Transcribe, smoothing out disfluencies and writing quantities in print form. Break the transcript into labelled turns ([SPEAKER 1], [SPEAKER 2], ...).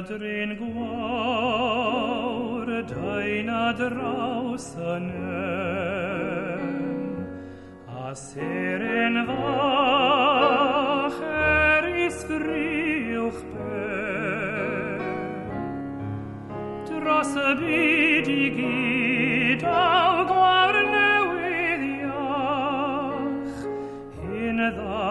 [SPEAKER 1] drin gwawr dyna draws ynem a seren fach isfriwch ben dros y byd I gyd o gwawr newydd iach in dda